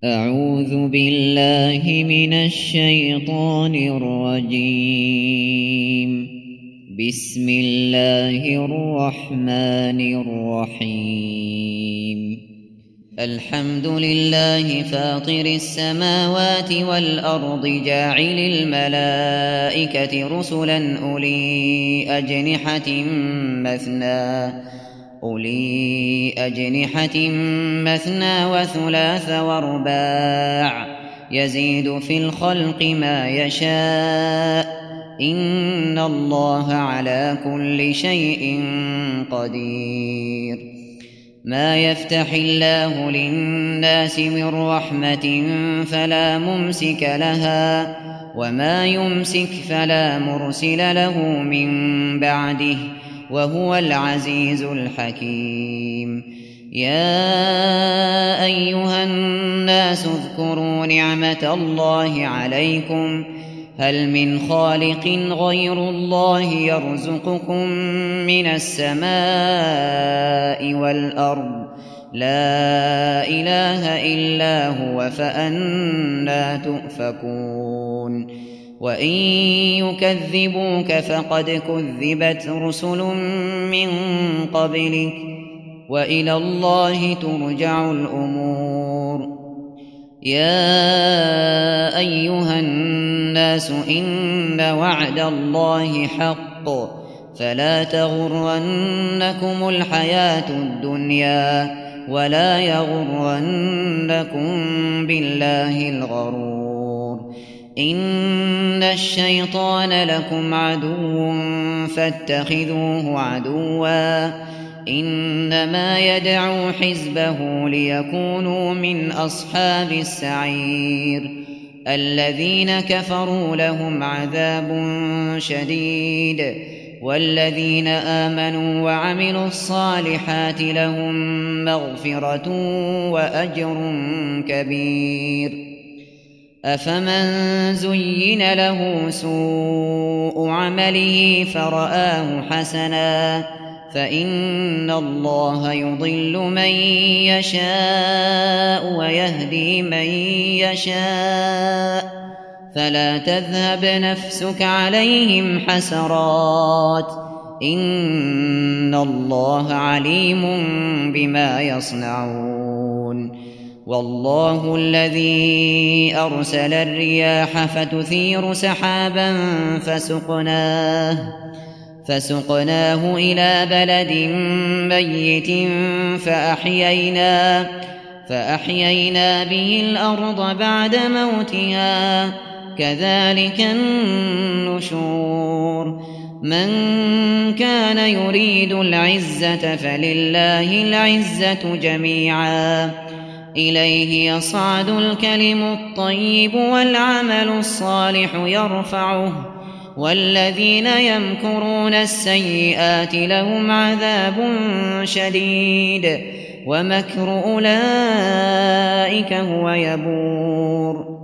أعوذ بالله من الشيطان الرجيم. بسم الله الرحمن الرحيم. الحمد لله فاطر السماوات والأرض جاعل الملائكة رسلا أولي أجنحة مثنى وثلاث ورباع يزيد في الخلق ما يشاء إن الله على كل شيء قدير. ما يفتح الله للناس من رحمة فلا ممسك لها وما يمسك فلا مرسل له من بعده وهو العزيز الحكيم. يا أيها الناس اذكروا نعمة الله عليكم هل من خالق غير الله يرزقكم من السماء والأرض لا إله إلا هو فأنى تؤفكون. وإن يكذبوك فقد كذبت رسل من قبلك وإلى الله ترجع الأمور. يا أيها الناس إن وعد الله حق فلا تغرنكم الحياة الدنيا ولا يغرنكم بالله الغرور. إن الشيطان لكم عدو فاتخذوه عدوا إنما يدعو حزبه ليكونوا من أصحاب السعير. الذين كفروا لهم عذاب شديد والذين آمنوا وعملوا الصالحات لهم مغفرة وأجر كبير. أفمن زين له سوء عمله فرآه حسنا فإن الله يضل من يشاء ويهدي من يشاء فلا تذهب نفسك عليهم حسرات إن الله عليم بما يصنعون. والله الذي أرسل الرياح فتثير سحابا فسقناه إلى بلد ميت فأحيينا به الأرض بعد موتها كذلك النشور. من كان يريد العزة فلله العزة جميعا إليه يصعد الكلم الطيب والعمل الصالح يرفعه والذين يمكرون السيئات لهم عذاب شديد ومكر أولئك هو يبور.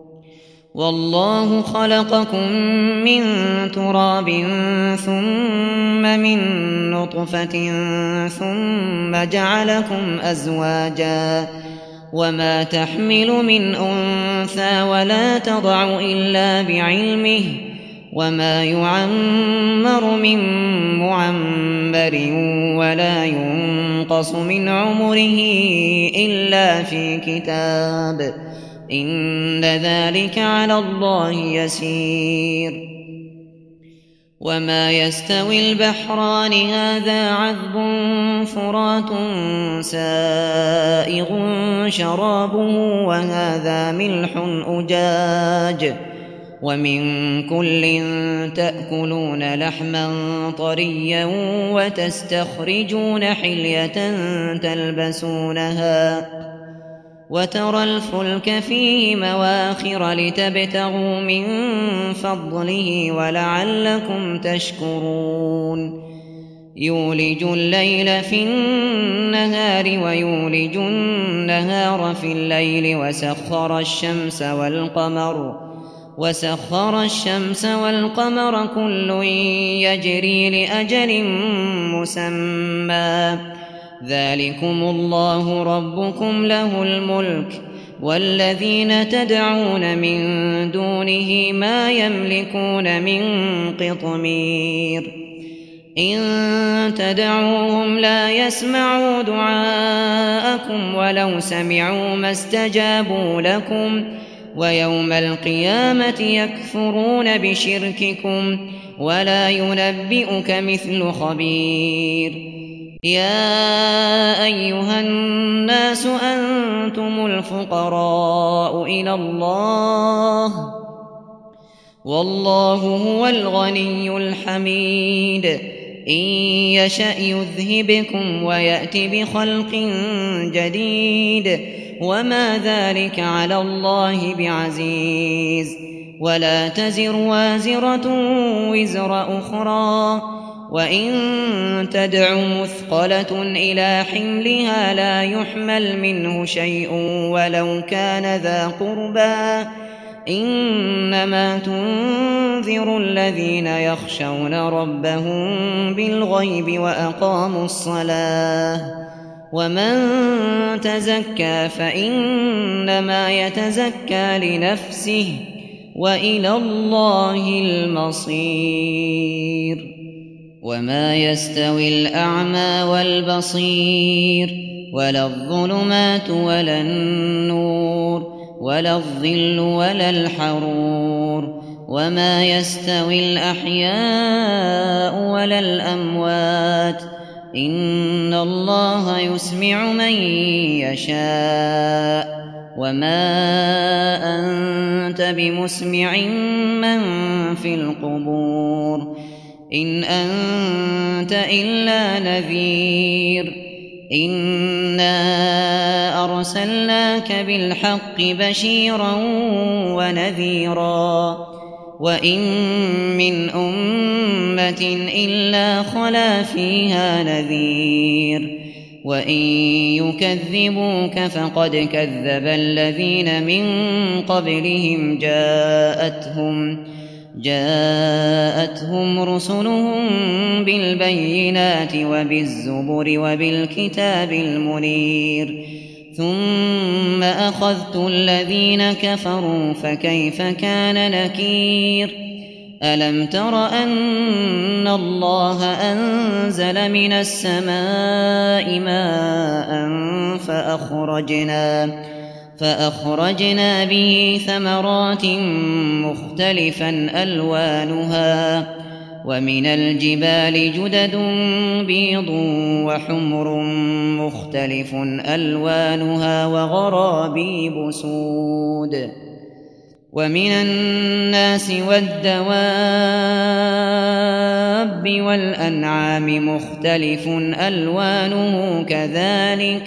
والله خلقكم من تراب ثم من نطفة ثم جعلكم أزواجا وما تحمل من أنثى ولا تضع إلا بعلمه وما يعمر من معمر ولا ينقص من عمره إلا في كتاب إن ذلك على الله يسير. وما يستوي البحران هذا عذب فرات سائغ شرابه وهذا ملح أجاج ومن كل تأكلون لحما طريا وتستخرجون حلية تلبسونها وترى الفلك فيه مواخر لتبتغوا من فضله ولعلكم تشكرون. يولج الليل في النهار ويولج النهار في الليل وسخر الشمس والقمر كل يجري لأجل مسمى ذلكم الله ربكم له الملك والذين تدعون من دونه ما يملكون من قطمير إن تدعوهم لا يسمعوا دعاءكم ولو سمعوا ما استجابوا لكم ويوم القيامة يكفرون بشرككم ولا ينبئك مثل خبير يا أيها الناس أنتم الفقراء إلى الله والله هو الغني الحميد إن يشأ يذهبكم ويأت بخلق جديد وما ذلك على الله بعزيز ولا تزر وازرة وزر أخرى وإن تدع مثقلة إلى حملها لا يحمل منه شيء ولو كان ذا قربى إنما تنذر الذين يخشون ربهم بالغيب وأقاموا الصلاة ومن تزكى فإنما يتزكى لنفسه وإلى الله المصير وما يستوي الأعمى والبصير ولا الظلمات ولا النور ولا الظل ولا الحرور وما يستوي الأحياء ولا الأموات إن الله يسمع من يشاء وما أنت بمسمع من في القبور إن أنت إلا نذير إنا أرسلناك بالحق بشيرا ونذيرا وإن من أمة إلا خلا فيها نذير وإن يكذبوك فقد كذب الذين من قبلهم جاءتهم رسلهم بالبينات وبالزبر وبالكتاب المنير ثم أخذت الذين كفروا فكيف كان نكير ألم تر أن الله أنزل من السماء ماء فأخرجنا به ثمرات مختلفا ألوانها ومن الجبال جدد بيض وحمر مختلف ألوانها وغرابيب سود ومن الناس والدواب والأنعام مختلف ألوانه كذلك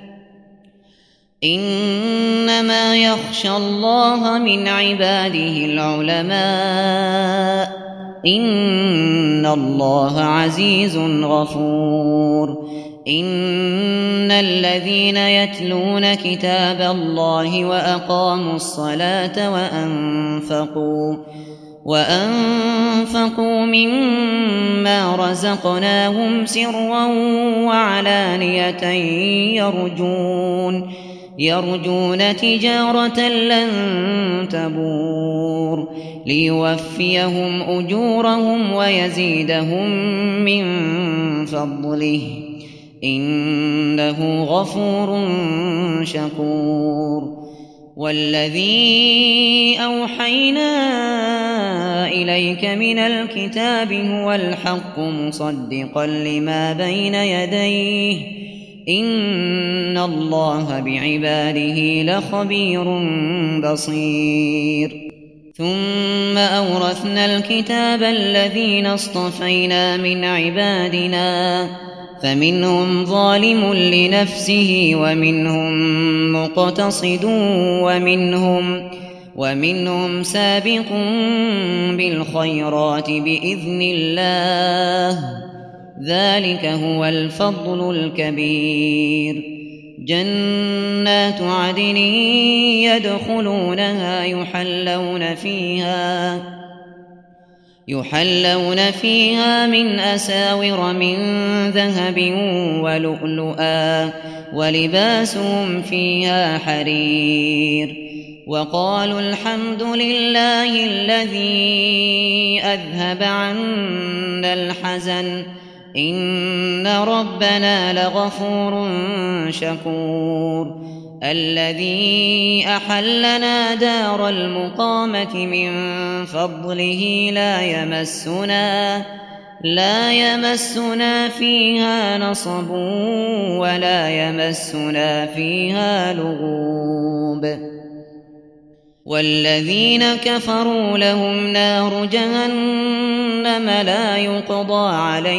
إنما يخشى الله من عباده العلماء إن الله عزيز غفور إن الذين يتلون كتاب الله وأقاموا الصلاة وأنفقوا مما رزقناهم سرا وعلانية يرجون تجارة لن تبور ليوفيهم أجورهم ويزيدهم من فضله إنه غفور شكور والذي أوحينا إليك من الكتاب هو الحق مصدقا لما بين يديه إن الله بعباده لخبير بصير ثم أورثنا الكتاب الذين اصطفينا من عبادنا فمنهم ظالم لنفسه ومنهم مقتصد ومنهم سابق بالخيرات بإذن الله ذلك هو الفضل الكبير جنات عدن يدخلونها يحلون فيها من أساور من ذهب ولؤلؤا ولباسهم فيها حرير وقالوا الحمد لله الذي أذهب عنا الحزن إن ربنا لغفور شكور الذي أحلنا دار المقامة من فضله لا يمسنا فيها نصب ولا يمسنا فيها لغوب والذين كفروا لهم نار جهنم لا يقضى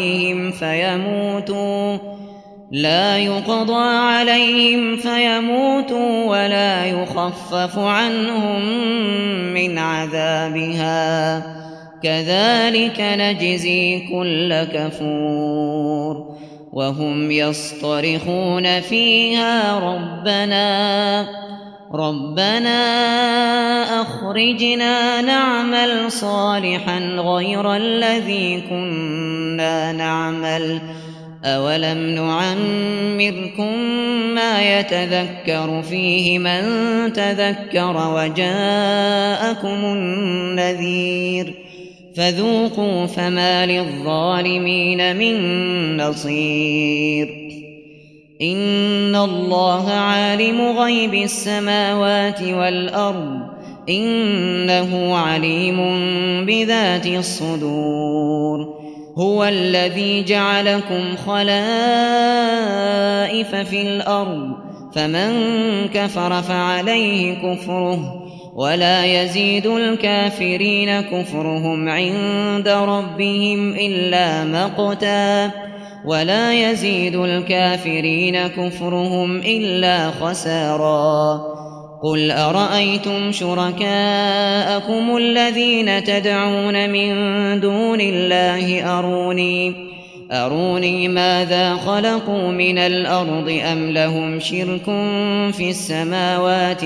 عليهم فيموتوا ولا يخفف عنهم من عذابها كذلك نجزي كل كفور وهم يصطرخون فيها ربنا أخرجنا نعمل صالحا غير الذي كنا نعمل أولم نعمركم ما يتذكر فيه من تذكر وجاءكم النذير فذوقوا فما للظالمين من نصير إن الله عالم غيب السماوات والأرض إنه عليم بذات الصدور هو الذي جعلكم خلائف في الأرض فمن كفر فعليه كفره ولا يزيد الكافرين كفرهم عند ربهم إلا مقتا ولا يزيد الكافرين كفرهم إلا خسارا قل أرأيتم شركاءكم الذين تدعون من دون الله أروني ماذا خلقوا من الأرض أم لهم شرك في السماوات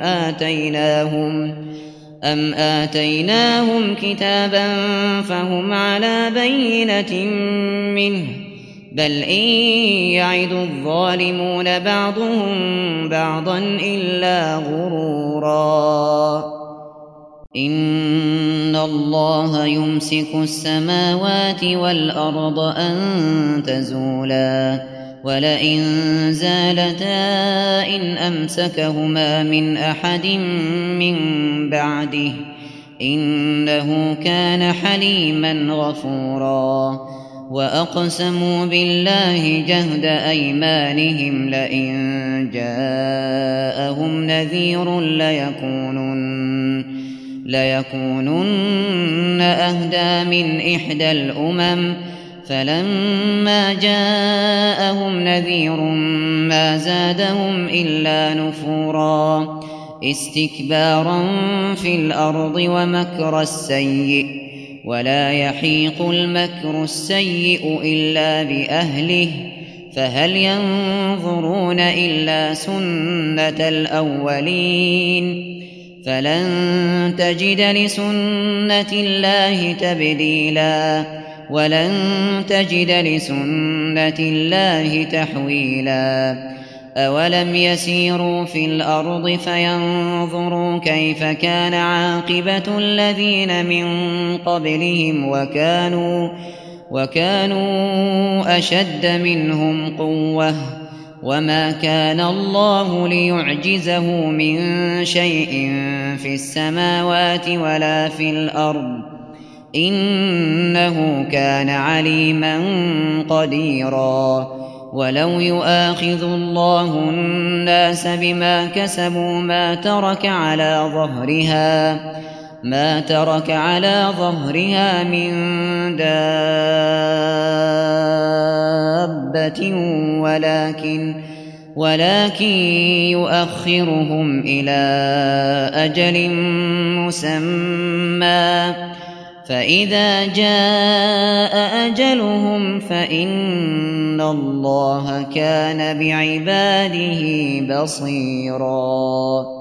أم آتيناهم كتابا فهم على بينة منه بل إن يعد الظالمون بعضهم بعضا إلا غرورا إن الله يمسك السماوات والأرض أن تزولا ولئن زالتا إن أمسكهما من أحد من بعده إنه كان حليما غفورا وأقسموا بالله جهد أيمانهم لئن جاءهم نذير ليكونن أهدى من إحدى الأمم فلما جاءهم نذير ما زادهم إلا نفورا استكبارا في الأرض ومكر السيء ولا يحيق المكر السيء إلا بأهله فهل ينظرون إلا سنة الأولين فلن تجد لسنة الله تبديلا ولن تجد لسنة الله تحويلا أولم يسيروا في الأرض فينظروا كيف كان عاقبة الذين من قبلهم وكانوا أشد منهم قوة وما كان الله ليعجزه من شيء في السماوات ولا في الأرض إنه كان عليما قديرا ولو يؤاخذ الله الناس بما كسبوا ما ترك على ظهرها من دابة ولكن يؤخرهم إلى أجل مسمى فإذا جاء أجلهم فإن الله كان بعباده بصيراً